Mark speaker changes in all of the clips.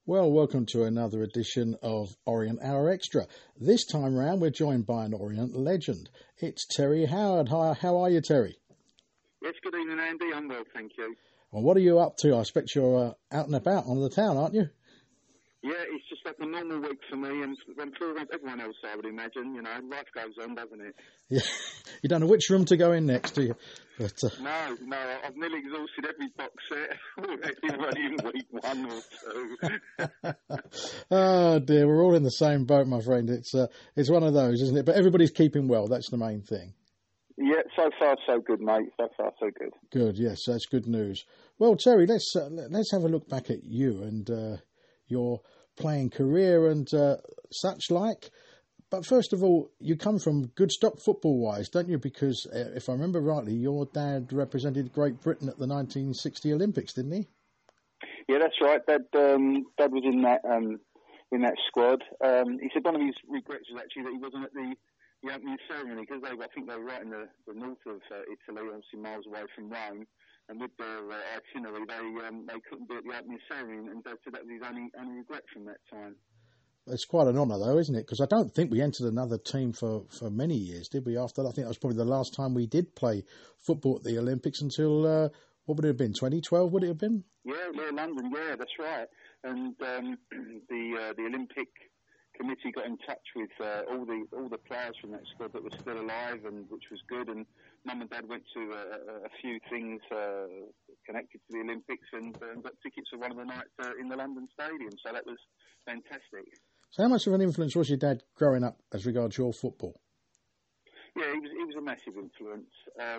Speaker 1: Well, welcome to another edition of Orient Hour Extra. This time round, we're joined by an Orient legend. It's Terry Howard. Hi, how are you, Terry?
Speaker 2: Yes, good evening, Andy. I'm well, thank you.
Speaker 1: Well, what are you up to? I expect you're out and about on the town, aren't you?
Speaker 2: Yeah, it's just like a normal week for me, and for everyone else, I would imagine. You know, life goes on, doesn't it?
Speaker 1: Yeah. You don't know which room to go in next, do you? But,
Speaker 2: No, I've nearly exhausted every box set already in week 1 or 2.
Speaker 1: Oh dear, we're all in the same boat, my friend. It's one of those, isn't it? But everybody's keeping well. That's the main thing.
Speaker 2: Yeah, so far so good, mate. So far so good.
Speaker 1: Good, yes, that's good news. Well, Terry, let's have a look back at you and your playing career and such like. But first of all, you come from good stock football-wise, don't you? Because if I remember rightly, your dad represented Great Britain at the 1960 Olympics, didn't he?
Speaker 2: Yeah, that's right. Dad was in that squad. He said one of his regrets was actually that he wasn't at the opening ceremony, because I think they were right in the north of Italy, obviously miles away from Rome. And with their itinerary, they couldn't be at the opening ceremony, and Dad said that was his only regret from that time.
Speaker 1: It's quite an honour, though, isn't it? Because I don't think we entered another team for many years, did we? After that, I think that was probably the last time we did play football at the Olympics until, what would it have been, 2012, would it have been?
Speaker 2: Yeah, London, yeah, that's right. And the Olympic committee got in touch with all the players from that squad that were still alive, and which was good. And Mum and Dad went to a few things connected to the Olympics and got tickets for one of the nights in the London Stadium. So that was fantastic.
Speaker 1: So how much of an influence was your dad growing up as regards your football?
Speaker 2: Yeah, he was a massive influence. I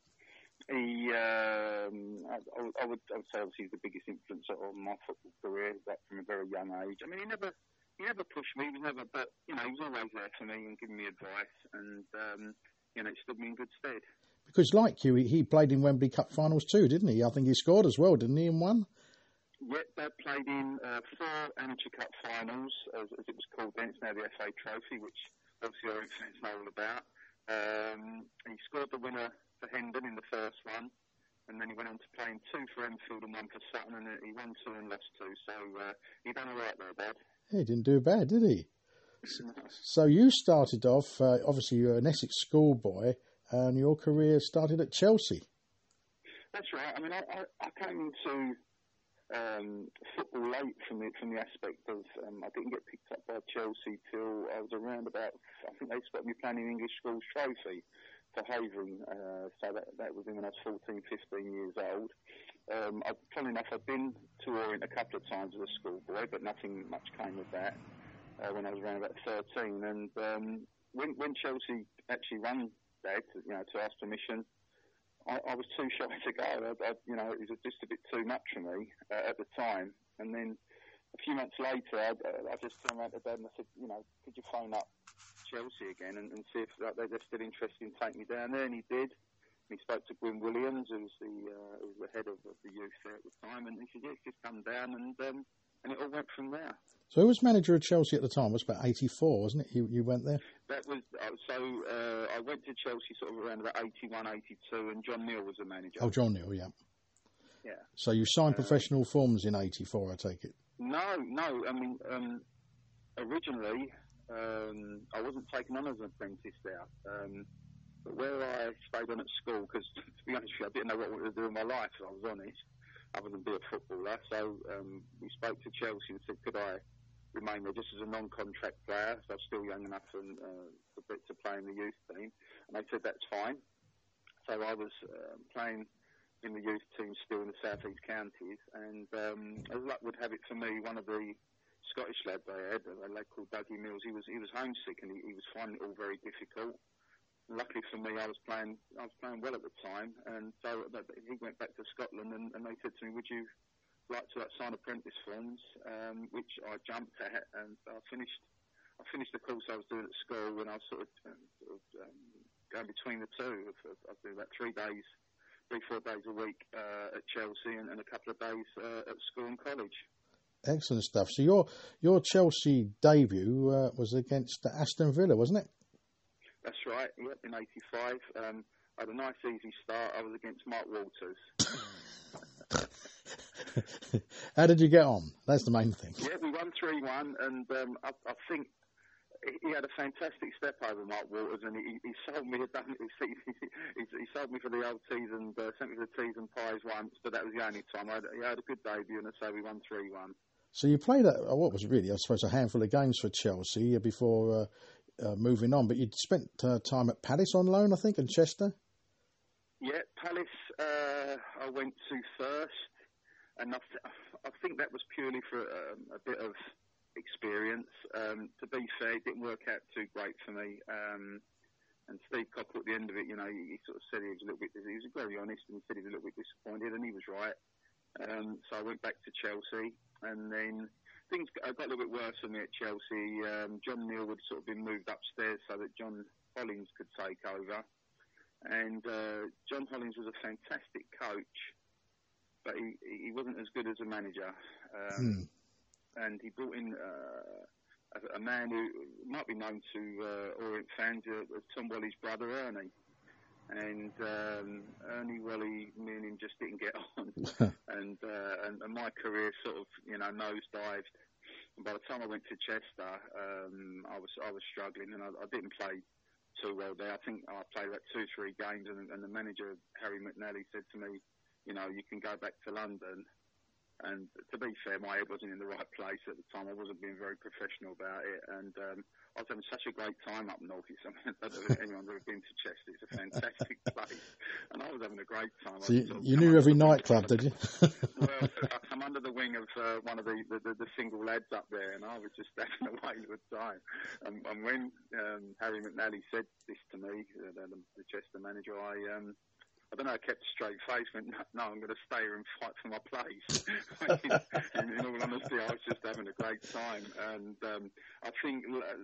Speaker 2: would say obviously he's the biggest influence on my football career, like from a very young age. I mean, he never pushed me. He was never, but he was always there for me and giving me advice, and it stood me in good stead.
Speaker 1: Because like you, he played in Wembley Cup finals too, didn't he? I think he scored as well, didn't he, in one?
Speaker 2: Yep, Dad played in 4 Amateur Cup finals, as it was called then. It's now the FA Trophy, which obviously Orient fans know all about. He scored the winner for Hendon in the first one, and then he went on to play in 2 for Enfield and 1 for Sutton, and he won 2 and lost 2. So he done all right there, Dad.
Speaker 1: He didn't do bad, did he? So you started off, obviously you're an Essex schoolboy, and your career started at Chelsea.
Speaker 2: That's right. I mean, I came into football late from the aspect of I didn't get picked up by Chelsea till I was around about, I think they started me playing in English Schools Trophy for Havering, so that was when I was 14, 15 years old. Funny enough, I'd been to Orient a couple of times as a schoolboy, but nothing much came of that when I was around about 13. And when Chelsea actually rang Dad to ask permission, I was too shy to go. It was just a bit too much for me at the time. And then a few months later, I just turned around to Dad and I said, could you phone up Chelsea again and see if they're still interested in taking me down there? And he did. And he spoke to Gwyn Williams, who was the head of the youth there at the time, and he said, just come down, and it all went from there.
Speaker 1: So who was manager of Chelsea at the time? It was about 84, wasn't it? You went there?
Speaker 2: That was I went to Chelsea sort of around about 81, 82, and John Neal was the manager.
Speaker 1: Oh, John Neal, yeah.
Speaker 2: Yeah.
Speaker 1: So you signed professional forms in 84, I take it?
Speaker 2: No. I mean, originally, I wasn't taken on as an apprentice there. But where I stayed on at school, because to be honest with you, I didn't know what I wanted to do in my life, if I was honest, other than be a footballer. So we spoke to Chelsea and said, could I remain there just as a non-contract player? So I was still young enough to play in the youth team. And they said, that's fine. So I was playing in the youth team still in the South East counties. And as luck would have it for me, one of the Scottish lads they had, a lad called Dougie Mills, he was homesick and he was finding it all very difficult. Luckily for me, I was playing well at the time, and so he went back to Scotland, and they said to me, "Would you like to sign apprentice forms?" Which I jumped at, and I finished the course I was doing at school, and I was sort of going between the two. I was doing about 3 days, 3-4 days a week at Chelsea, and a couple of days at school and college.
Speaker 1: Excellent stuff. So your Chelsea debut was against Aston Villa, wasn't it?
Speaker 2: That's right, yep, in 85. I had a nice easy start. I was against Mark Walters.
Speaker 1: How did you get on? That's the main thing.
Speaker 2: Yeah, we won 3-1, and I think he had a fantastic step over Mark Waters, and he sold me he sold me for the old teas and sent me for the teas and pies once, but that was the only time. He had a good debut, and so we won 3-1.
Speaker 1: So you played what was really, I suppose, a handful of games for Chelsea before moving on, but you'd spent time at Palace on loan, I think, and Chester.
Speaker 2: Yeah, Palace I went to first, and I think that was purely for a bit of experience. To be fair, it didn't work out too great for me. And Steve Coppell at the end of it, he sort of said he was a little bit. He was very honest, and he said he was a little bit disappointed, and he was right. So I went back to Chelsea, and then things got a little bit worse for me at Chelsea. John Neal had sort of been moved upstairs so that John Hollins could take over. And John Hollins was a fantastic coach, but he wasn't as good as a manager. And he brought in a man who might be known to Orient fans, Tom Whalley's brother, Ernie. And Ernie Whalley, me and him just didn't get on. and my career sort of, nosedived. And by the time I went to Chester, I was struggling, and I didn't play too well there. I think I played about 2-3 games, and the manager, Harry McNally, said to me, you can go back to London. And to be fair, my head wasn't in the right place at the time. I wasn't being very professional about it. And I was having such a great time up north. I don't know if anyone's ever been to Chester. It's a fantastic place. And I was having a great time.
Speaker 1: So you knew every nightclub, did you?
Speaker 2: Well, I come under the wing of one of the single lads up there, and I was just having a whale of a time. And when Harry McNally said this to me, the Chester manager, I don't know, I kept a straight face, went, no, I'm going to stay here and fight for my place. in all honesty, I was just having a great time. And I think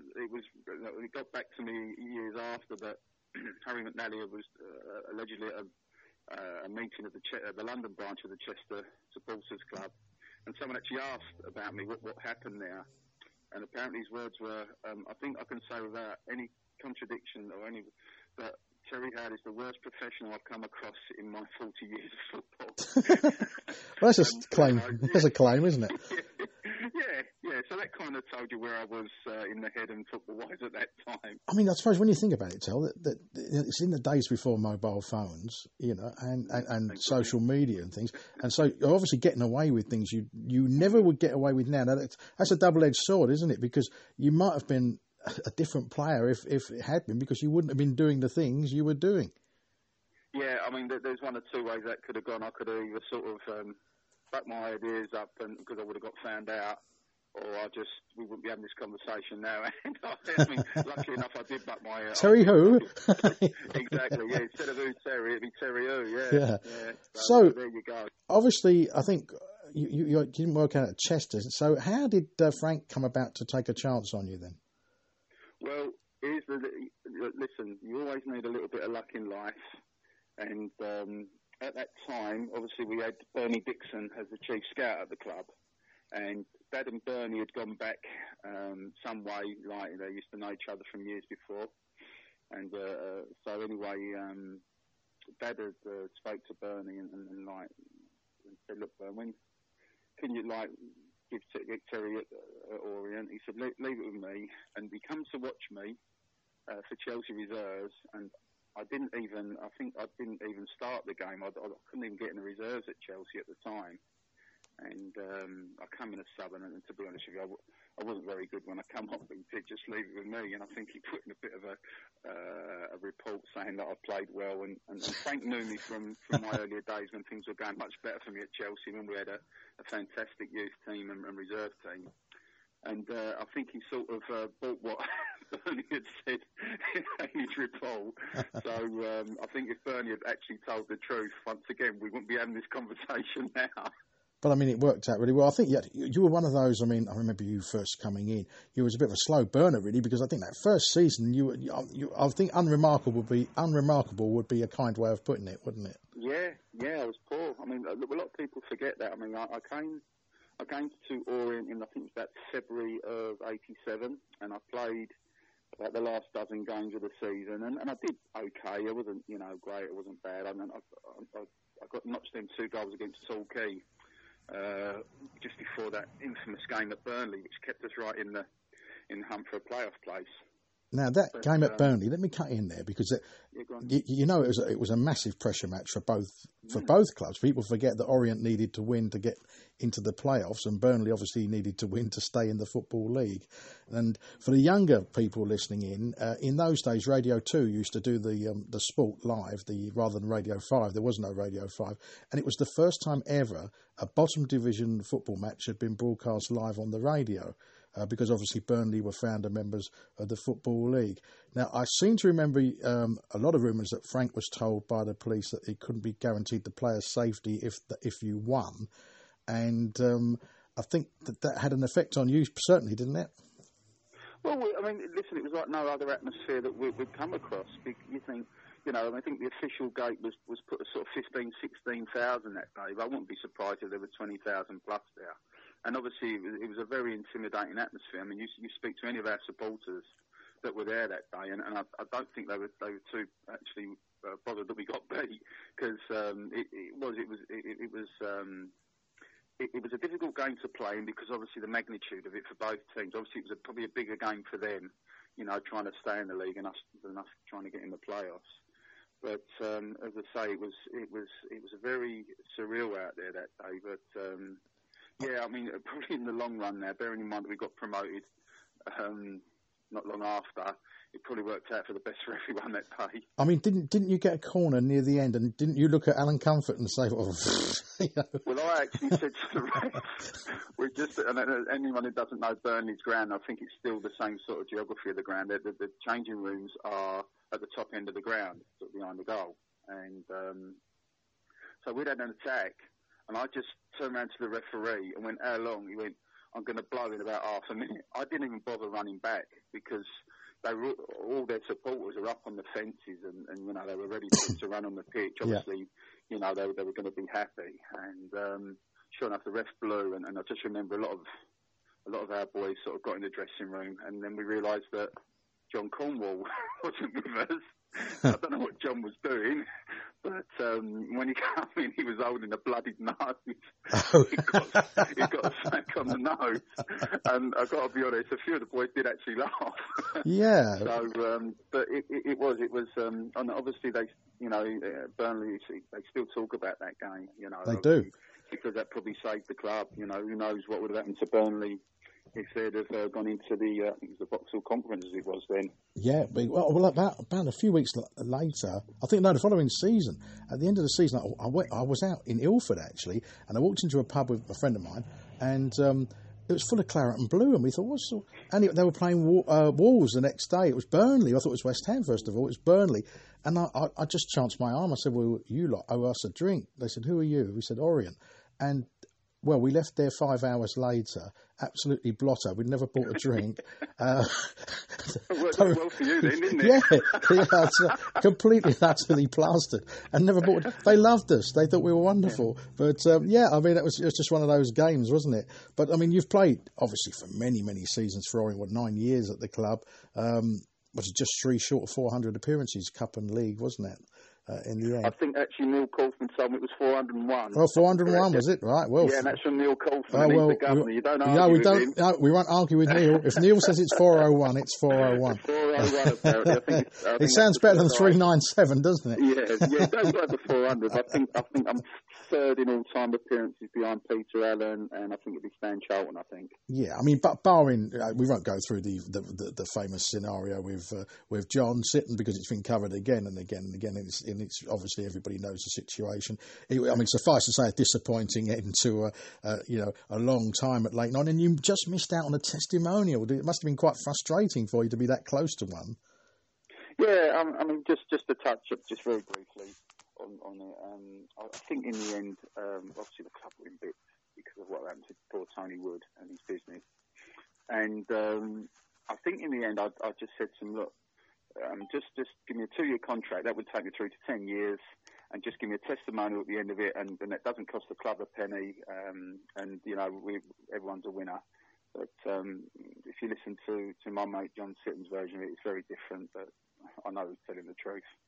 Speaker 2: it got back to me years after that Harry McNally was allegedly at a meeting of the London branch of the Chester Supporters Club. And someone actually asked about me, what happened there. And apparently his words were, I think I can say without any contradiction or any... that Terry Howard is the worst professional I've come across in my 40 years of football.
Speaker 1: Well, that's a claim. That's a claim, isn't it?
Speaker 2: Yeah. So that kind of told you where I was in the head and football-wise at that time.
Speaker 1: I mean, I suppose when you think about it, Tel, that it's in the days before mobile phones, and social media and things. And so you're obviously getting away with things you never would get away with now. Now, that's a double-edged sword, isn't it? Because you might have been a different player if it had been, because you wouldn't have been doing the things you were doing. Yeah,
Speaker 2: I mean, there's one or two ways that could have gone. I could have either sort of backed my ideas up because I would have got found out, or we wouldn't be having this conversation now. And I mean, luckily enough, I did back my...
Speaker 1: Terry who?
Speaker 2: Exactly, yeah. Instead of who Terry, it'd be Terry who, yeah.
Speaker 1: So
Speaker 2: there you go.
Speaker 1: Obviously, I think you didn't work out at Chester. So how did Frank come about to take a chance on you then?
Speaker 2: Well, listen, you always need a little bit of luck in life. And at that time, obviously, we had Bernie Dixon as the chief scout at the club. And Dad and Bernie had gone back some way, like they used to know each other from years before. And so anyway, Dad had spoke to Bernie and said, look, when can you give Terry at Orient? He said, leave it with me. And he comes to watch me for Chelsea reserves, and I didn't even start the game. I couldn't even get in the reserves at Chelsea at the time. And I come in as sub, and to be honest with you, I wasn't very good when I come up, but he said, just leave it with me. And I think he put in a bit of a report saying that I played well. And Frank knew me from my earlier days when things were going much better for me at Chelsea, when we had a fantastic youth team and reserve team. And I think he sort of bought what Bernie had said in his report. So I think if Bernie had actually told the truth, once again, we wouldn't be having this conversation now.
Speaker 1: But, I mean, it worked out really well. I think you were one of those, I mean, I remember you first coming in. You was a bit of a slow burner, really, because I think that first season, I think unremarkable would be a kind way of putting it, wouldn't it?
Speaker 2: Yeah, I was poor. I mean, a lot of people forget that. I mean, I came to Orient in, I think it was about February of 87, and I played about the last dozen games of the season, and I did okay. It wasn't, great, it wasn't bad. I got notched in 2 goals against Torquay. just before that infamous game at Burnley, which kept us right in the hunt for a playoff place.
Speaker 1: Now, that game at Burnley, let me cut in there, because it was a massive pressure match for both clubs. People forget that Orient needed to win to get into the playoffs, and Burnley obviously needed to win to stay in the Football League. And for the younger people listening in those days, Radio 2 used to do the sport live, rather than Radio 5. There was no Radio 5. And it was the first time ever a bottom division football match had been broadcast live on the radio. Because obviously Burnley were founder members of the Football League. Now, I seem to remember a lot of rumours that Frank was told by the police that he couldn't be guaranteed the player's safety if you won. And I think that had an effect on you, certainly, didn't it?
Speaker 2: Well, I mean, listen, it was like no other atmosphere that we'd come across. You think, I think the official gate was put at sort of 15,000, 16,000 that day. But I wouldn't be surprised if there were 20,000 plus there. And obviously, it was a very intimidating atmosphere. I mean, you speak to any of our supporters that were there that day, and I don't think they were too actually bothered that we got beat, because it was a difficult game to play, and because obviously the magnitude of it for both teams. Obviously, it was probably a bigger game for them, trying to stay in the league and us trying to get in the playoffs. But as I say, it was a very surreal out there that day, but. Yeah, I mean, probably in the long run now, bearing in mind that we got promoted not long after, it probably worked out for the best for everyone that day. I
Speaker 1: mean, didn't you get a corner near the end, and didn't you look at Alan Comfort and say, well,
Speaker 2: Well, I actually said to the ref, and anyone who doesn't know Burnley's ground, I think it's still the same sort of geography of the ground. The changing rooms are at the top end of the ground, sort of behind the goal. And so we'd had an attack. And I just turned around to the referee and went, how long? He went, I'm going to blow in about half a minute. I didn't even bother running back, because all their supporters are up on the fences and they were ready to run on the pitch. Obviously, they were going to be happy. And sure enough, the ref blew. And I just remember a lot of our boys sort of got in the dressing room. And then we realised that John Cornwall wasn't with us. I don't know what John was doing, but when he came in, he was holding a bloodied nose. He got a smack on the nose, and I've got to be honest, a few of the boys did actually laugh.
Speaker 1: Yeah.
Speaker 2: So, but it was, and obviously they, Burnley, they still talk about that game.
Speaker 1: They do,
Speaker 2: because that probably saved the club. Who knows what would have happened to Burnley if they'd have gone into the, I think it was the Vauxhall Conference as it was then.
Speaker 1: Yeah, well, about a few weeks later, the following season, at the end of the season, I was out in Ilford, actually, and I walked into a pub with a friend of mine, and it was full of claret and blue, and we thought, they were playing Wolves the next day. It was Burnley. I thought it was West Ham, first of all. It was Burnley. And I just chanced my arm. I said, well, you lot owe us a drink. They said, who are you? We said, Orient. And well, we left there 5 hours later, absolutely blotter. We'd never bought a drink.
Speaker 2: It worked well for you then, didn't it?
Speaker 1: Yeah, completely, utterly plastered. And never bought. They loved us. They thought we were wonderful. Yeah. But, I mean, it was just one of those games, wasn't it? But, I mean, you've played, obviously, for many, many seasons for Orient, 9 years at the club. Was it just 3 short of 400 appearances, Cup and League, wasn't it? In the end.
Speaker 2: I think actually Neil Coulson told me it was 401.
Speaker 1: Well, 401 was it? Right. Well,
Speaker 2: yeah, and that's from Neil Coulson. He's the governor. You don't argue with him.
Speaker 1: No, we won't argue with Neil. If Neil says it's 401, it's 401.
Speaker 2: It's 401 apparently. I think
Speaker 1: it sounds better than 397, doesn't it?
Speaker 2: Yeah. Don't go to 400. I think I'm third in all-time appearances behind Peter Allen, and I think it'll be Stan Charlton. I think.
Speaker 1: Yeah, I mean, but barring, we won't go through the famous scenario with John Sitton, because it's been covered again and again and again. And it's obviously everybody knows the situation. I mean, suffice to say, a disappointing end to a long time at Lake Nine, and you just missed out on a testimonial. It must have been quite frustrating for you to be that close to one.
Speaker 2: Yeah, I mean, just to touch up just very briefly on it. I think in the end, obviously the club were in bits because of what happened to poor Tony Wood and his business, and I think in the end I just said to him, look. Just give me a 2-year contract. That would take me through to 10 years, and just give me a testimonial at the end of it, and that doesn't cost the club a penny. And everyone's a winner. But if you listen to my mate John Sitton's version of it, it's very different. But I know he's telling the truth.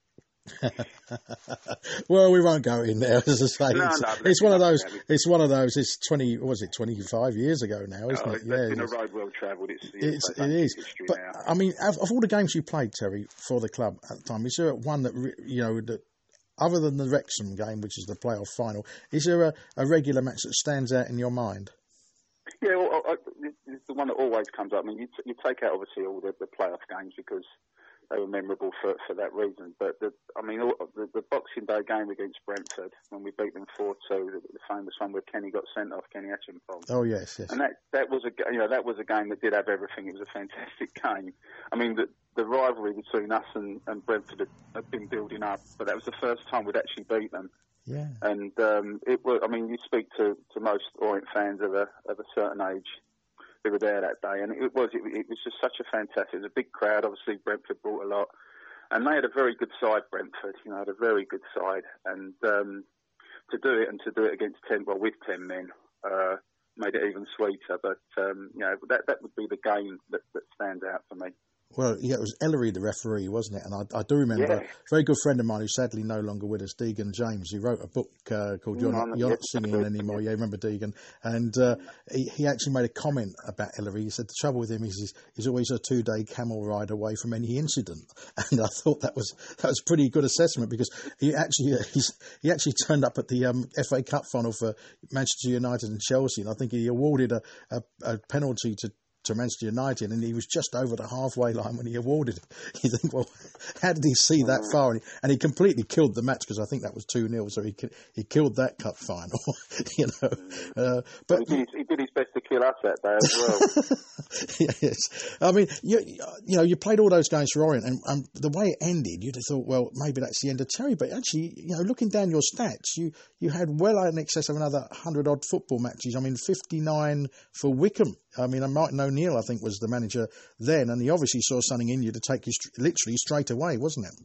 Speaker 1: Well, we won't go in there. As I say, it's one of those.
Speaker 2: That.
Speaker 1: It's one of those. It's 25 years ago now, isn't it?
Speaker 2: Yeah, been a road well travelled. It is.
Speaker 1: But
Speaker 2: now.
Speaker 1: I mean, of all the games you played, Terry, for the club at the time, is there one that that, other than the Wrexham game, which is the playoff final, is there a regular match that stands out in your mind?
Speaker 2: Yeah, well, it's the one that always comes up. I mean, you take out obviously all the playoff games because they were memorable for that reason. But the Boxing Day game against Brentford when we beat them 4-2, the famous one where Kenny got sent off, Kenny Etchenpong.
Speaker 1: Oh yes.
Speaker 2: And that was a game that did have everything. It was a fantastic game. I mean, the rivalry between us and Brentford had been building up, but that was the first time we'd actually beat them.
Speaker 1: Yeah.
Speaker 2: And it was. I mean, you speak to most Orient fans of a certain age who were there that day, and it was just such a fantastic. It was a big crowd. Obviously, Brentford brought a lot, and they had a very good side. Brentford, had a very good side, and to do it against with 10 men made it even sweeter. But that would be the game that stands out for me.
Speaker 1: Well, yeah, it was Ellery, the referee, wasn't it? And I do remember a very good friend of mine who's sadly no longer with us, Deegan James. He wrote a book called You're Not Singing Anymore. Yeah, remember Deegan? And he actually made a comment about Ellery. He said the trouble with him is he's always a 2-day camel ride away from any incident. And I thought that was a pretty good assessment because he actually turned up at the FA Cup final for Manchester United and Chelsea, and I think he awarded a penalty to Manchester United, and he was just over the halfway line when he awarded it. You think, well, how did he see that far? And he completely killed the match because I think that was 2-0, so he killed that cup final. But
Speaker 2: he did his best to kill us that day as well.
Speaker 1: Yes, I mean, you played all those games for Orient, and the way it ended, you'd have thought, well, maybe that's the end of Terry. But actually, looking down your stats, you had well in excess of another 100-odd football matches. I mean, 59 for Wickham. I mean, Martin O'Neill, I think, was the manager then, and he obviously saw something in you to take you literally straight away, wasn't it?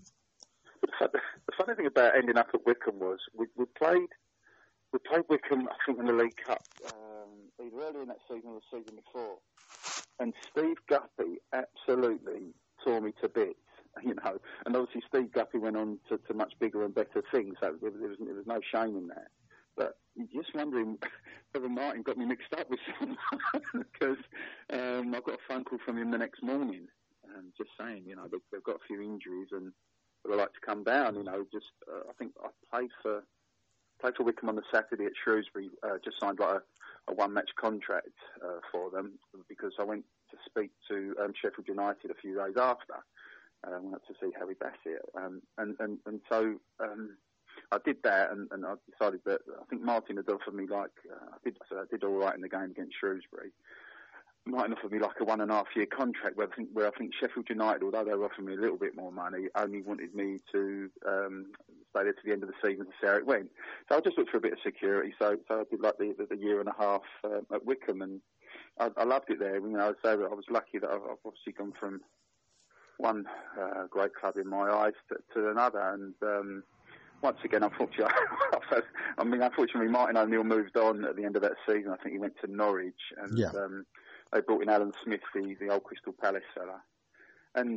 Speaker 2: The funny thing about ending up at Wickham was we played Wickham, I think, in the League Cup either earlier in that season or the season before, and Steve Guppy absolutely tore me to bits. And obviously Steve Guppy went on to much bigger and better things, so there was no shame in that. But you're just wondering whether Martin got me mixed up with someone because I got a phone call from him the next morning, just saying, they've got a few injuries and would like to come down. I think I played for Wickham on the Saturday at Shrewsbury. Just signed like a one-match contract for them because I went to speak to Sheffield United a few days after. I went up to see Harry Bassett, and so. I did that, and I decided that I think Martin had offered me I did all right in the game against Shrewsbury. Martin offered me like a 1.5-year contract where I think Sheffield United, although they were offering me a little bit more money, only wanted me to stay there to the end of the season to see how it went. So I just looked for a bit of security. So I did like the 1.5 year at Wickham, and I loved it there. I was lucky that I've obviously gone from one great club in my eyes to another, and once again, unfortunately, Martin O'Neill moved on at the end of that season. I think he went to Norwich, and they brought in Alan Smith, the old Crystal Palace fella. And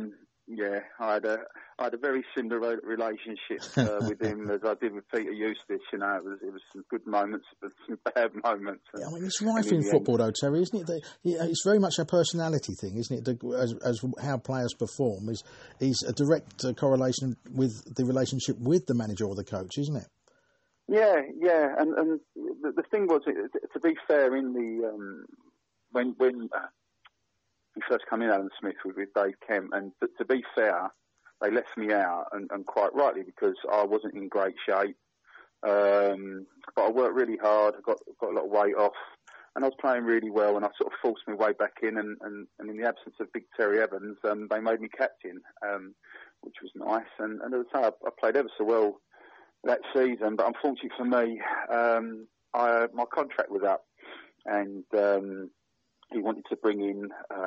Speaker 2: I had a very similar relationship with him as I did with Peter Eustace. It was some good moments, but some bad moments.
Speaker 1: Yeah, I mean, it's rife in football, though, Terry, isn't it? It's very much a personality thing, isn't it? As how players perform is a direct correlation with the relationship with the manager or the coach, isn't it?
Speaker 2: Yeah, and the thing was, to be fair, in the when he first came in, Alan Smith with Dave Kemp, and to be fair, they left me out, and quite rightly, because I wasn't in great shape. But I worked really hard, I got a lot of weight off, and I was playing really well, and I sort of forced my way back in, and in the absence of Big Terry Evans, they made me captain, which was nice, and as I say, I played ever so well that season, but unfortunately for me, my contract was up, and he wanted to bring in,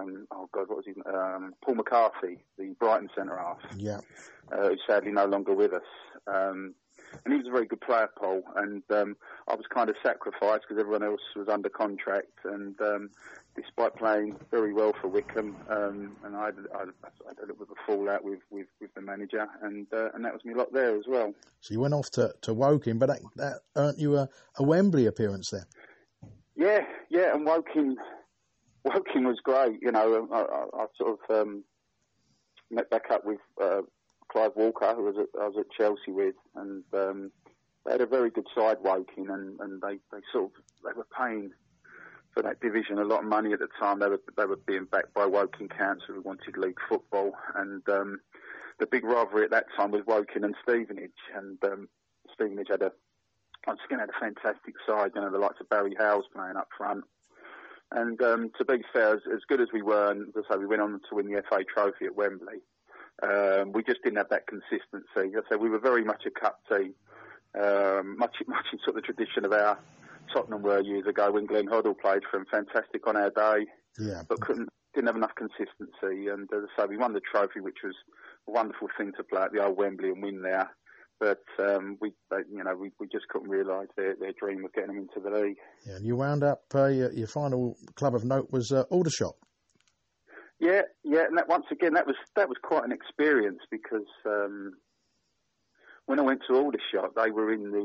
Speaker 2: Paul McCarthy, the Brighton centre-half, who's sadly no longer with us. and he was a very good player, Paul. And I was kind of sacrificed because everyone else was under contract. And despite playing very well for Wycombe, and I had a little bit of a fallout with the manager, and that was my lot there as well.
Speaker 1: So you went off to Woking, but that earned you a Wembley appearance there.
Speaker 2: Yeah, and Woking was great. You know, I sort of met back up with Clive Walker, who I was at Chelsea with, and they had a very good side, Woking, and they were paying for that division a lot of money at the time. They were being backed by Woking Council, who wanted league football, and the big rivalry at that time was Woking and Stevenage, and Stevenage had a fantastic side. You know, the likes of Barry Howes playing up front. And to be fair, as good as we were, and as I say, we went on to win the FA Trophy at Wembley, we just didn't have that consistency. So we were very much a cup team, much in sort of the tradition of our Tottenham were years ago when Glenn Hoddle played for him. Fantastic on our day, but didn't have enough consistency. And as I say, we won the trophy, which was a wonderful thing to play at the old Wembley and win there. But we just couldn't realise their dream of getting them into the league.
Speaker 1: Yeah, and you wound up your final club of note was Aldershot.
Speaker 2: Yeah, and once again that was quite an experience because when I went to Aldershot, they were in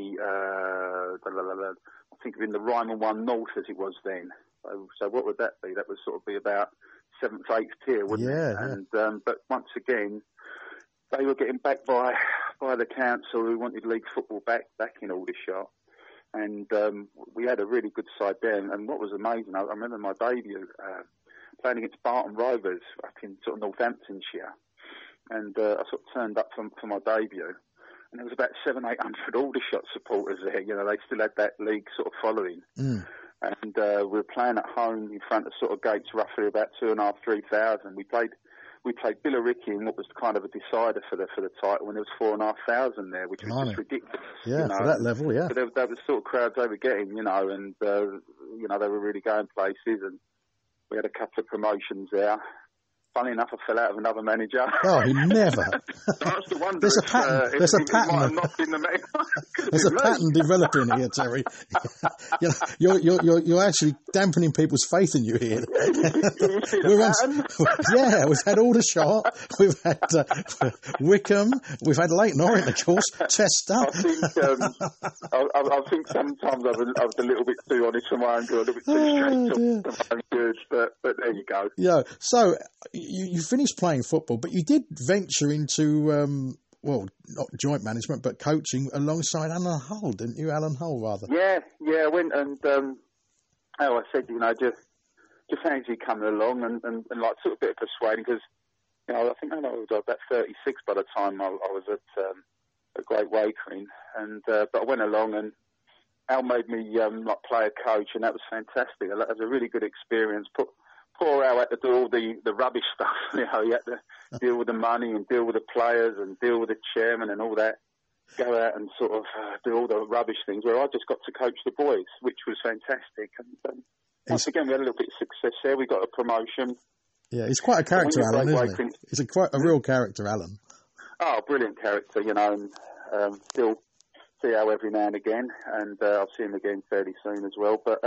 Speaker 2: I think in the Ryman 1 North as it was then. So what would that be? That would sort of be about 7th, 8th tier, wouldn't it?
Speaker 1: Yeah.
Speaker 2: And but once again, they were getting backed by the council who wanted league football back in Aldershot. And we had a really good side there. And what was amazing, I remember my debut playing against Barton Rovers up in sort of Northamptonshire. And I sort of turned up for my debut. And there was about 700-800 Aldershot supporters there. You know, they still had that league sort of following. Mm. And we were playing at home in front of sort of gates roughly about 2,500-3,000. We played Billericay in what was kind of a decider for the title, and there was 4,500 there, which was just ridiculous.
Speaker 1: Yeah, you know? For that level, yeah.
Speaker 2: But they were the sort of crowds they were getting, you know, and they were really going places. And we had a couple of promotions there. Funny enough, I fell out of another manager.
Speaker 1: Oh, he never. There's a pattern. There's a pattern. There's a pattern developing here, Terry. You're actually dampening people's faith in you here. We've had Aldershot, we've had Wycombe, we've had Leyton Orient, of course, Chester.
Speaker 2: I think sometimes I was a little bit too honest for my own good, a little bit too straight for my own good, but there you go.
Speaker 1: Yeah. So you finished playing football, but you did venture into, not joint management, but coaching alongside Alan Hull, didn't you? Alan Hull, rather.
Speaker 2: Yeah, I went and, I said, just fancy coming along and like sort of a bit of persuading, because, I think I was about 36 by the time I was at Great Wakering, and but I went along and Al made me play a coach, and that was fantastic. That was a really good experience. Poor Al had to do all the rubbish stuff. He had to deal with the money and deal with the players and deal with the chairman and all that. Go out and sort of do all the rubbish things, where I just got to coach the boys, which was fantastic. And once again, we had a little bit of success there. We got a promotion.
Speaker 1: Yeah, he's quite a character, Alan, isn't he? He's quite a real character, Alan. Oh,
Speaker 2: brilliant character, and still see Al every now and again, and I'll see him again fairly soon as well. But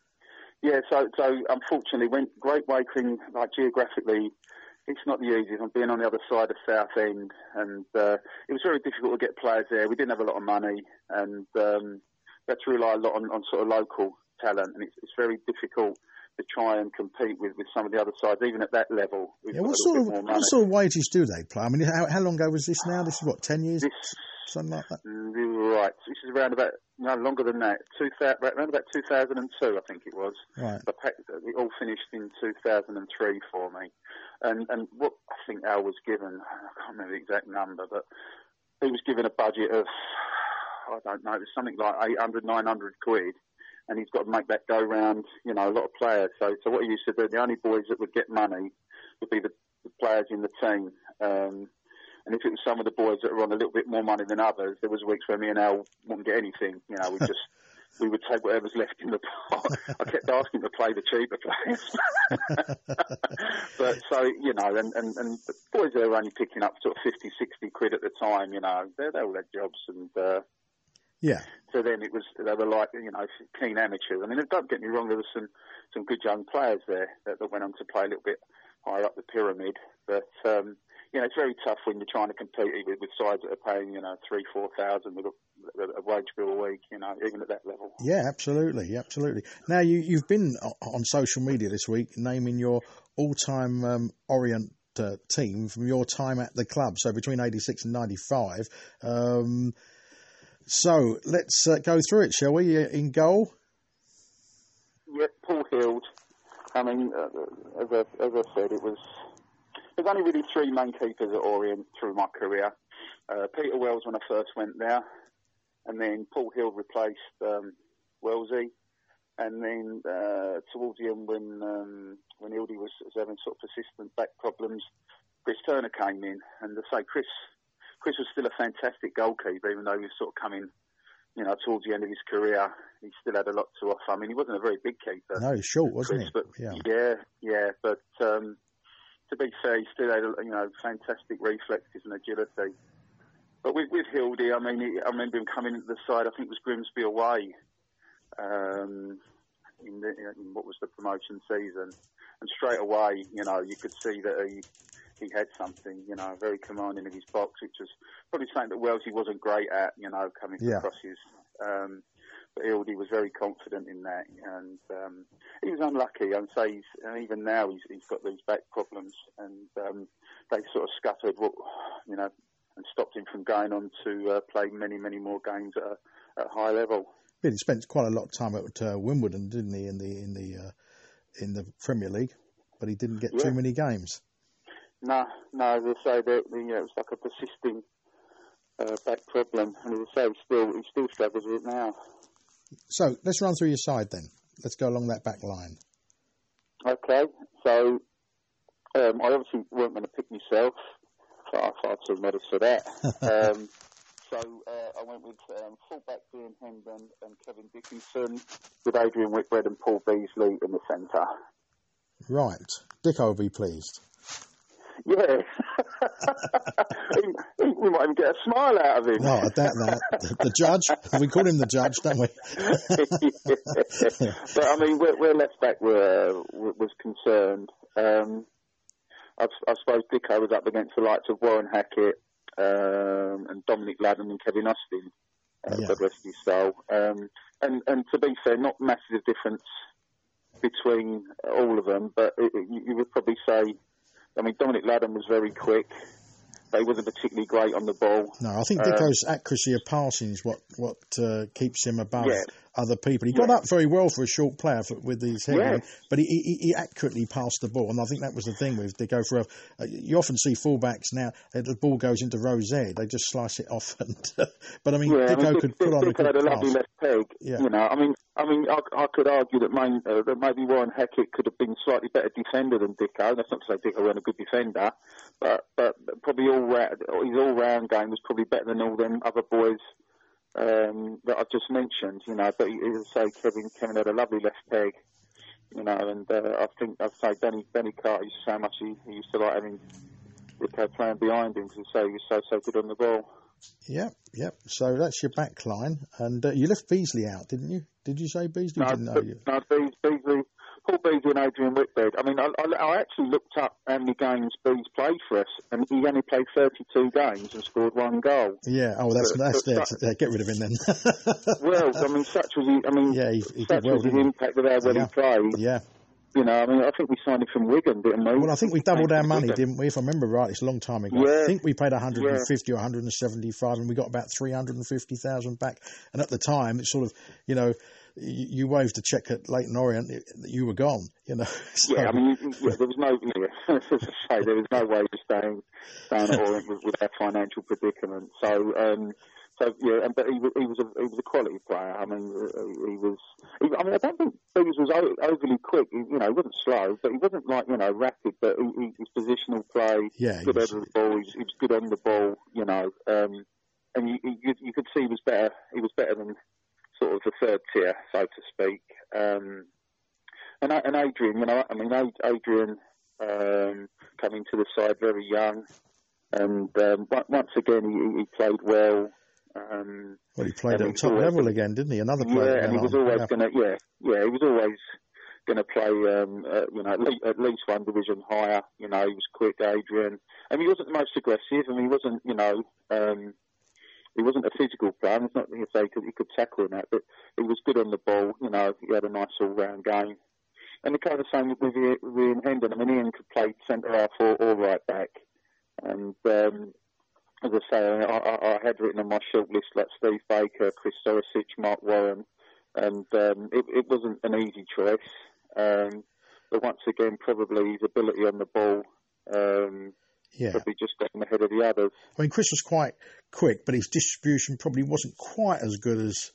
Speaker 2: so unfortunately, when Great Wakering, like geographically, it's not the easiest. I'm being on the other side of Southend, and it was very difficult to get players there. We didn't have a lot of money, and we had to rely a lot on sort of local talent, and it's very difficult to try and compete with some of the other sides, even at that level.
Speaker 1: Yeah, what sort of wages do they play? I mean, how long ago was this now? This is what, 10 years? Something like that?
Speaker 2: Right. This is around about, longer than that. Around about 2002, I think it was.
Speaker 1: Right.
Speaker 2: It all finished in 2003 for me. And what I think Al was given, I can't remember the exact number, but he was given a budget of, I don't know, it was something like 800, 900 quid. And he's got to make that go round, a lot of players. So what he used to do, the only boys that would get money would be the players in the team. And if it was some of the boys that were on a little bit more money than others, there was weeks where me and Al wouldn't get anything. We would take whatever's left in the pot. I kept asking to play the cheaper players. But so, and the boys there were only picking up sort of 50, 60 quid at the time, they all had jobs, and
Speaker 1: Yeah.
Speaker 2: To them, they were like, keen amateurs. I mean, don't get me wrong, there was some good young players there that went on to play a little bit higher up the pyramid. But, it's very tough when you're trying to compete with sides that are paying, 3,000-4,000 with a wage bill a week, even at that level.
Speaker 1: Yeah, absolutely. Now, you've been on social media this week naming your all-time Orient team from your time at the club, so between 86 and 95. So let's go through it, shall we? In goal?
Speaker 2: Yeah, Paul Hild. I mean, as I said, there's only really three main keepers at Orient through my career. Peter Wells when I first went there, and then Paul Hild replaced Wellsy, and then towards the end when Hildy was having sort of persistent back problems, Chris Turner came in, and to say Chris was still a fantastic goalkeeper, even though he was sort of coming, towards the end of his career. He still had a lot to offer. I mean, he wasn't a very big keeper.
Speaker 1: No, he was short, wasn't
Speaker 2: Chris,
Speaker 1: he?
Speaker 2: But yeah. But to be fair, he still had, fantastic reflexes and agility. But with Hildy, I mean, I remember him coming into the side. I think it was Grimsby away in what was the promotion season, and straight away, you could see that he had something, very commanding in his box, which was probably something that Wellesley wasn't great at, coming across his. But Hildy was very confident in that, and he was unlucky. I'd say even now he's got these back problems, and they sort of scuppered and stopped him from going on to play many, many more games at a high level.
Speaker 1: He spent quite a lot of time at Wimbledon, didn't he, in the Premier League? But he didn't get too many games.
Speaker 2: No, as I say, it was like a persisting back problem, and as I say, he still struggles with it now.
Speaker 1: So let's run through your side then. Let's go along that back line. Okay,
Speaker 2: so I obviously weren't going to pick myself. Far too modest for that. So I went with fullback Ian Hendon and Kevin Dickinson, with Adrian Whitbread and Paul Beasley in the centre.
Speaker 1: Right. Dicko will be pleased.
Speaker 2: Yeah. We might even get a smile out of him.
Speaker 1: No, I doubt that. The judge, we call him the judge, don't we?
Speaker 2: Yeah. But I mean, where left back was concerned, I suppose Dicko was up against the likes of Warren Hackett and Dominic Ladden and Kevin Austin, God rest his soul. And to be fair, not massive difference between all of them, but you would probably say, I mean, Dominic Ladden was very quick, but he wasn't particularly great on the ball.
Speaker 1: No, I think Dicko's accuracy of passing is what keeps him above other people. He got up very well for a short player with his head, but he accurately passed the ball, and I think that was the thing with Dicko. You often see fullbacks now, the ball goes into row Z, they just slice it off. But I mean, Dicko could put on a good
Speaker 2: had a
Speaker 1: pass.
Speaker 2: lovely left peg. Yeah. I could argue that maybe Warren Hackett could have been slightly better defender than Dicko. That's not to say Dicko wasn't a good defender, but probably his all-round game was probably better than all them other boys that I've just mentioned. But as I say, Kevin had a lovely left peg. And I think I'd say Benny Carter used to say how much he used to like having Dicko playing behind him because he was so good on the ball.
Speaker 1: Yep. So that's your back line. And you left Beasley out, didn't you? Did you say Beasley?
Speaker 2: No, Beasley. Paul Beasley and Adrian Whitbread. I mean, I actually looked up how many games Bees played for us, and he only played 32 games and scored one goal.
Speaker 1: Yeah, that's get rid of him then.
Speaker 2: Well, I mean, such was he. I mean,
Speaker 1: he
Speaker 2: such was his impact of how well he played.
Speaker 1: Yeah.
Speaker 2: I mean, I think we signed him from Wigan, didn't we?
Speaker 1: Well, I think we doubled our money, didn't we? If I remember right, it's a long time ago. Yeah. I think we paid 150 or 175, and we got about 350,000 back. And at the time, it's sort of, you waved a check at Leyton Orient, you were gone, So.
Speaker 2: Yeah, I mean, there was no, as I say, there was no way of staying at Orient with our financial predicament. But he was a quality player. I mean, I don't think Bees was overly quick. He wasn't slow, but he wasn't rapid. But his positional play, good over the ball. He was good on the ball. And you could see he was better. He was better than sort of the third tier, so to speak. And Adrian, Adrian coming to the side very young, and once again he played well.
Speaker 1: Well, he played at the top level again, didn't he? Another player.
Speaker 2: Yeah, and he was always going to. He was always going to play. At least one division higher. He was quick, Adrian, and he wasn't the most aggressive. I mean, he wasn't. He wasn't a physical player. It's not to say he could tackle and that, but he was good on the ball. He had a nice all-round game. And the kind of same with Ian Hendon. I mean, Ian could play centre half or right back. And as I say, I had written on my short list like Steve Baker, Chris Sorosic, Mark Warren, and it wasn't an easy choice. But once again, probably his ability on the ball probably just got him ahead of the others. I
Speaker 1: mean, Chris was quite quick, but his distribution probably wasn't quite as good as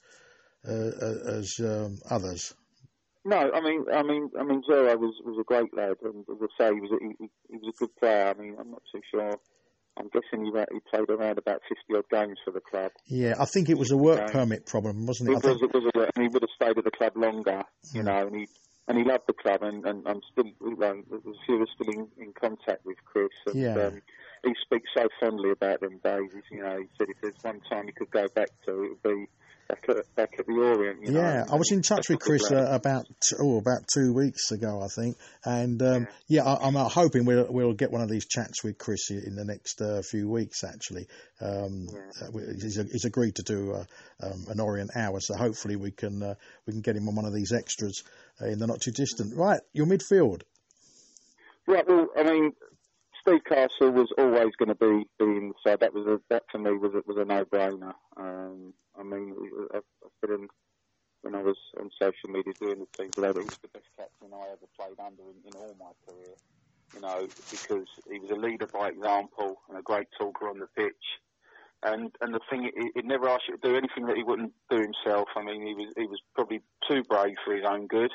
Speaker 1: others.
Speaker 2: No, I mean, Zero was a great lad, and as I say, he was a good player. I mean, I'm not too sure. I'm guessing he played around about 50 odd games for the club.
Speaker 1: Yeah, I think it was a work permit problem, wasn't it?
Speaker 2: It was, and he would have stayed at the club longer, and he loved the club, and I'm still, a few are still in contact with Chris, and he speaks so fondly about them days. He said if there's one time he could go back to, it would be back at the Orient.
Speaker 1: I was in touch with Chris about 2 weeks ago, I think, and I'm hoping we'll get one of these chats with Chris in the next few weeks. Actually, he's agreed to do an Orient hour, so hopefully we can get him on one of these extras in the not too distant. Right, your midfield.
Speaker 2: Right. Well, I mean, Steve Castle was always going to be in the side. That for me was a no-brainer. I mean, I said when I was on social media doing the thing today, that he was the best captain I ever played under in all my career. Because he was a leader by example and a great talker on the pitch. And the thing, it never asked you to do anything that he wouldn't do himself. I mean, he was probably too brave for his own good.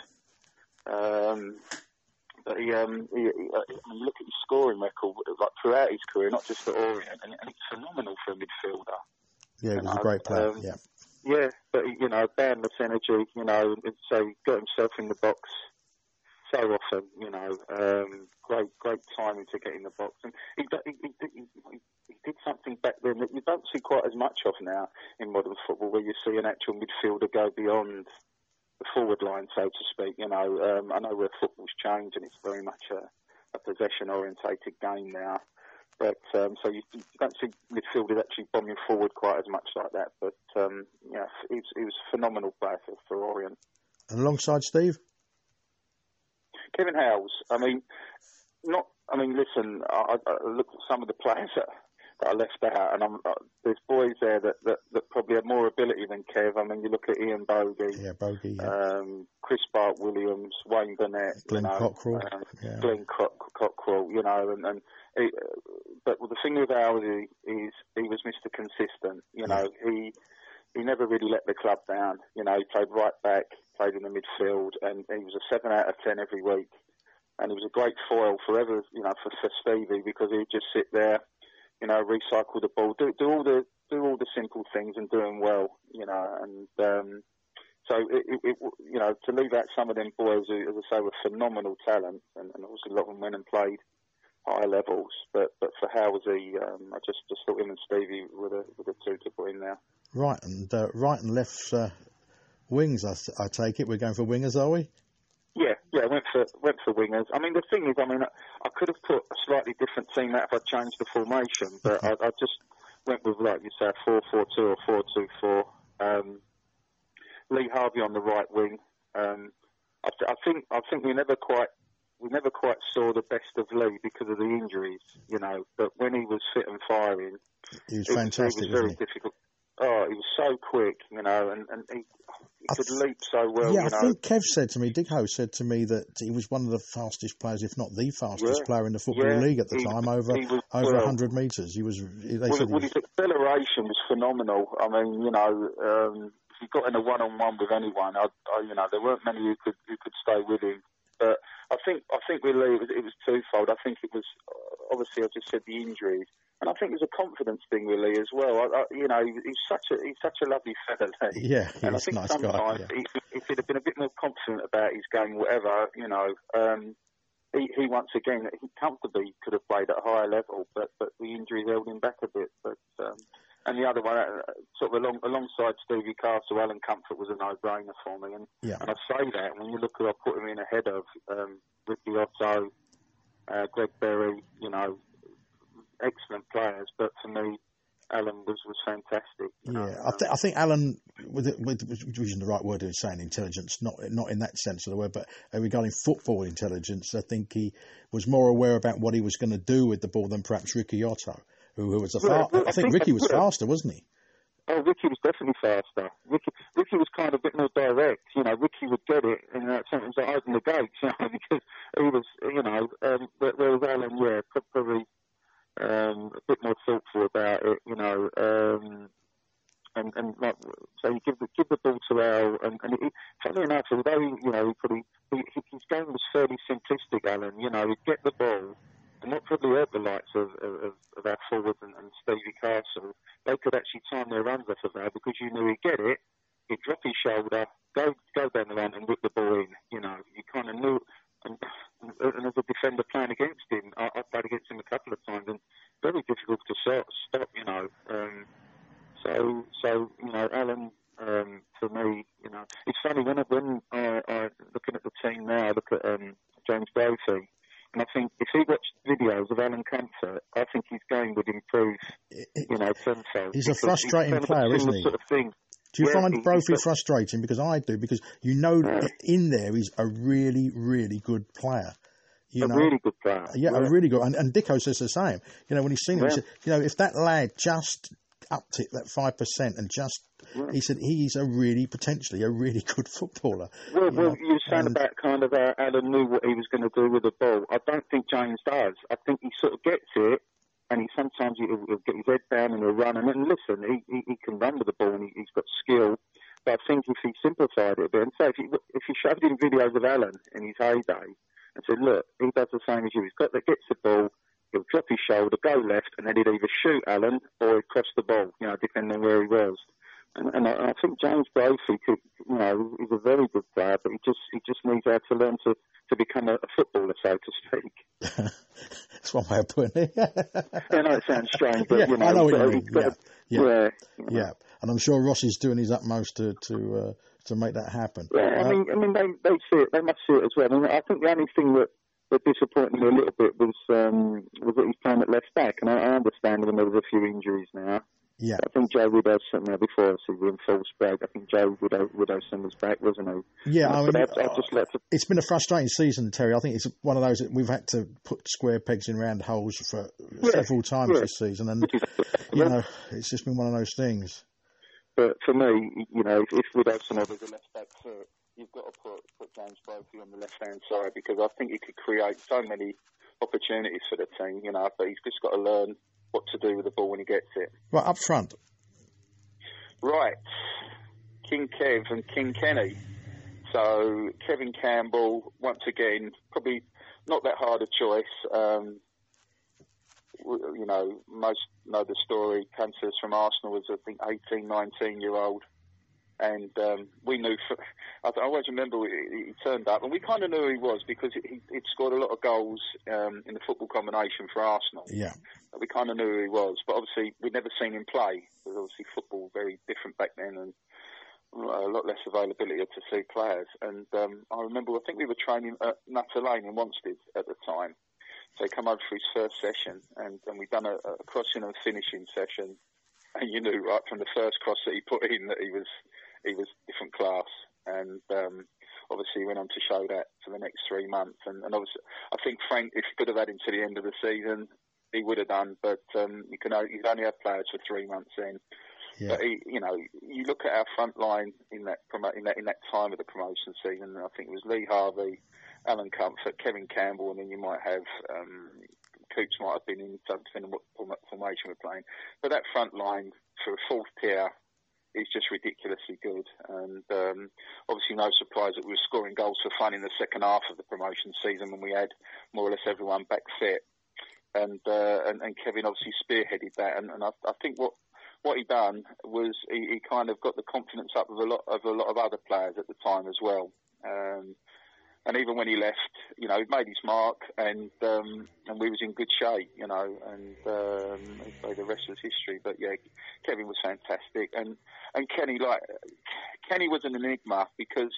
Speaker 2: But you look at his scoring record like throughout his career, not just at Orient, and it's phenomenal for a midfielder.
Speaker 1: Yeah, he was a great player.
Speaker 2: Yeah, but boundless energy. And so he got himself in the box so often. Great timing to get in the box, and he did something back then that you don't see quite as much of now in modern football, where you see an actual midfielder go beyond the forward line, so to speak. I know where football's changed and it's very much a possession-orientated game now. But so you don't see midfielders actually bombing forward quite as much like that. But he was a phenomenal player for Orient.
Speaker 1: And alongside Steve,
Speaker 2: Kevin Howells. Listen. I looked at some of the players that I left out, and there's boys there that probably have more ability than Kev. I mean, you look at Ian Bogey, Chris Bart-Williams, Wayne Burnett,
Speaker 1: Glenn Cockrell,
Speaker 2: Glenn Cockrell, but the thing with Howells is he was Mr. Consistent. He never really let the club down. He played right back, played in the midfield, and he was a 7 out of 10 every week. And he was a great foil forever, for Stevie, because he'd just sit there, recycle the ball, do all the simple things and do them well, and so to leave out some of them boys who, as I say, were phenomenal talent, and obviously a lot of them went and played higher levels, but for Howells, I just thought him and Stevie were the two to put in there.
Speaker 1: Right, and right and left wings, I take it. We're going for wingers, are we?
Speaker 2: Yeah, went for wingers. I mean, the thing is, I could have put a slightly different team out if I changed the formation, but I just went with, like you say, 4-4-2 or 4-2-4. Lee Harvey on the right wing. I think we never quite saw the best of Lee because of the injuries, But when he was fit and firing,
Speaker 1: he was fantastic.
Speaker 2: It was very difficult. Oh, he was so quick, and he could leap so well.
Speaker 1: Yeah, I think Kev said to me, Dig Ho said to me that he was one of the fastest players, if not the fastest player in the Football League at the time, over 100 metres. His
Speaker 2: acceleration was phenomenal. I mean, if he got in a one-on-one with anyone, there weren't many who could stay with him. But I think with Lee, it was twofold. I think it was, obviously, I just said the injuries. And I think it was a confidence thing with Lee as well. He's such a lovely feather, Lee.
Speaker 1: Yeah,
Speaker 2: and I think
Speaker 1: nice
Speaker 2: sometimes
Speaker 1: guy,
Speaker 2: if he'd have been a bit more confident about his game, whatever, he once again, he comfortably could have played at a higher level, but the injury held him back a bit. But and the other one, sort of alongside Stevie Castle, Alan Comfort was a no-brainer for me. And I say that when you look who I put him in ahead of, Ricky Otto, Greg Berry, you know, excellent players. But for me, Alan was fantastic.
Speaker 1: I think Alan, with using the right word in saying intelligence, not in that sense of the word, but regarding football intelligence, I think he was more aware about what he was going to do with the ball than perhaps Ricky Otto, who was I think Ricky was faster, wasn't he?
Speaker 2: Oh, Ricky was definitely faster. Ricky was kind of a bit more direct. You know, Ricky would get it, and sometimes like open the gates, you know, because he was, you know, whereas Alan, probably. A bit more thoughtful about it, you know, and like, so you give the ball to Al, and funny enough, although you know his game was fairly simplistic, Alan, you know, he'd get the ball, and what probably hurt the likes of our forwards and Stevie Castle, they could actually time their runs off of that because you knew he'd get it, he'd drop his shoulder, go down the line and whip the ball in, you know, you kind of knew. And as a defender playing against him, I played against him a couple of times, and very difficult to stop, you know. So you know, Alan, for me, you know, it's funny when I looking at the team now, I look at James Brophy, and I think if he watched videos of Alan Comfort, I think his game would improve, you know, tenfold.
Speaker 1: He's a frustrating player, isn't he?
Speaker 2: Sort of thing.
Speaker 1: Do you find Brophy frustrating? Because I do, because you know in there he's a really, really good player.
Speaker 2: Really good player.
Speaker 1: Yeah, a really good. And Dicko says the same. You know, when he's seen him, he said, you know, if that lad just upped it, that 5%, and just, he said, he's potentially a really good footballer.
Speaker 2: Well, you were saying about kind of Alan knew what he was going to do with the ball. I don't think James does. I think he sort of gets it, and sometimes he'll get his head down and he'll run. And then listen, he can run with the ball and he's got skill. But I think if he simplified it a bit, and say if you showed him videos of Alan in his heyday and said, look, he does the same as you. He's got that, gets the ball, he'll drop his shoulder, go left, and then he'd either shoot Alan or he'd cross the ball, you know, depending on where he was. And I think James Brophy could, you know, he's a very good player, but he just needs how to learn to become a footballer, so to speak.
Speaker 1: That's one way of putting it.
Speaker 2: I know it sounds strange, but you know,
Speaker 1: I know what you mean.
Speaker 2: Yeah.
Speaker 1: And I'm sure Ross is doing his utmost to make that happen.
Speaker 2: Yeah, I mean, they see it. They must see it as well. I mean, I think the only thing that disappointed me a little bit was that he's playing at left back, and I understand when there was a few injuries now.
Speaker 1: Yeah.
Speaker 2: I think Joe Widdowson, before I see him full spread, I think Joe Widdowson was back, wasn't he?
Speaker 1: Yeah, I mean, it's been a frustrating season, Terry. I think it's one of those that we've had to put square pegs in round holes for several times this season, and you know, it's just been one of those things.
Speaker 2: But for me, you know, if Widdowson was a left back foot, you've got to put James Brophy on the left hand side, because I think he could create so many opportunities for the team, you know, but he's just got to learn what to do with the ball when he gets it.
Speaker 1: Right, up front.
Speaker 2: Right. King Kev and King Kenny. So Kevin Campbell, once again, probably not that hard a choice. You know, most know the story. Comes to us from Arsenal as, I think, 18, 19-year-old. And we knew, I always remember he turned up, and we kind of knew who he was because he'd scored a lot of goals in the football combination for Arsenal.
Speaker 1: Yeah.
Speaker 2: We kind of knew who he was, but obviously we'd never seen him play. Because obviously football very different back then, and a lot less availability to see players. And I remember, I think we were training at Nutter Lane in Wanstead at the time. So he come over for his first session, and we'd done a crossing and finishing session. And you knew right from the first cross that he put in that he was different class. And obviously he went on to show that for the next 3 months. And obviously, I think Frank, if he could have had him to the end of the season, he would have done. But you can only have players for 3 months then. Yeah. But you know, you look at our front line in that time of the promotion season. I think it was Lee Harvey, Alan Comfort, Kevin Campbell, and then you might have Coops might have been in, depending on what formation we're playing. But that front line for a fourth tier is just ridiculously good. And obviously no surprise that we were scoring goals for fun in the second half of the promotion season when we had more or less everyone back fit. And Kevin obviously spearheaded that. And I think what he done was he kind of got the confidence up of a lot of other players at the time as well. And even when he left, you know, he made his mark, and we was in good shape, you know, and so the rest was history. But yeah, Kevin was fantastic, and Kenny was an enigma because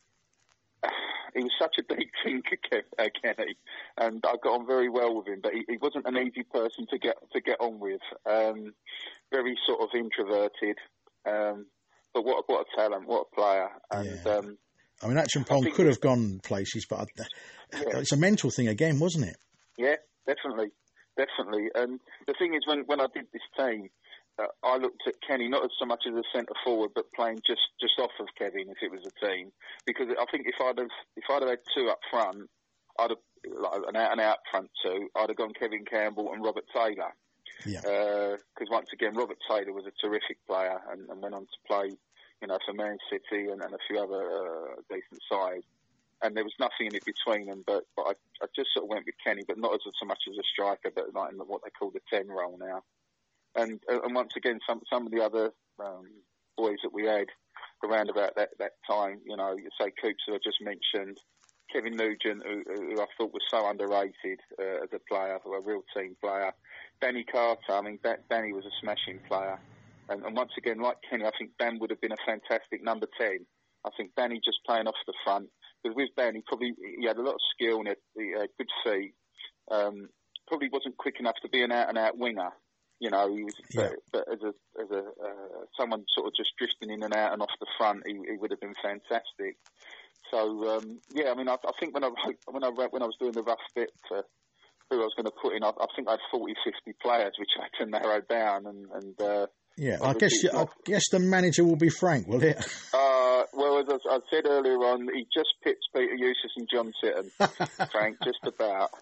Speaker 2: he was such a deep thinker, Kenny, and I got on very well with him. But he wasn't an easy person to get on with. Very sort of introverted, but what a talent, what a player, and.
Speaker 1: Yeah. I mean, Acheampong could have gone places, but it's a mental thing again, wasn't it?
Speaker 2: Yeah, definitely. And the thing is, when I did this team, I looked at Kenny not as so much as a centre forward, but playing just off of Kevin if it was a team. Because I think if I'd have had two up front, I'd have like an out and out front two. I'd have gone Kevin Campbell and Robert Taylor.
Speaker 1: Yeah.
Speaker 2: Because once again, Robert Taylor was a terrific player and went on to play, you know, for Man City and a few other decent sides. And there was nothing in it between them, but I just sort of went with Kenny, but not so much as a striker, but like in what they call the 10 role now. And once again, some of the other boys that we had around about that time, you know, you say Coops, who I just mentioned, Kevin Nugent, who I thought was so underrated as a player, a real team player. Danny Carter, I mean, Danny was a smashing player. And once again, like Kenny, I think Dan would have been a fantastic number 10. I think Danny just playing off the front. Because with Dan, he had a lot of skill and he had good feet. Probably wasn't quick enough to be an out-and-out winger. You know, he was, but as a someone sort of just drifting in and out and off the front, he would have been fantastic. So yeah, I mean, I think when I was doing the rough bit for who I was going to put in, I think I had 40, 50 players, which I had to narrow down and.
Speaker 1: Yeah, I guess the manager will be Frank, will it?
Speaker 2: Well, as I said earlier on, he just pits Peter Eustace and John Sitton, Frank, just about.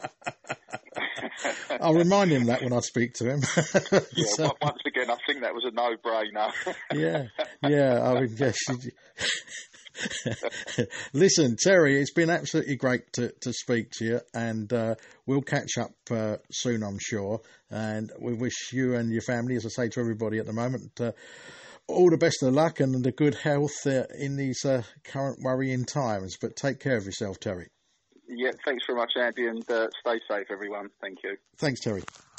Speaker 1: I'll remind him that when I speak to him.
Speaker 2: Yeah, once again, I think that was a no-brainer.
Speaker 1: yeah. I mean, yes. Listen, Terry, it's been absolutely great to speak to you, and we'll catch up soon, I'm sure. And we wish you and your family, as I say to everybody at the moment, all the best of luck and the good health in these current worrying times. But take care of yourself, Terry.
Speaker 2: Yeah, thanks very much, Andy, and stay safe, everyone. Thank you.
Speaker 1: Thanks, Terry.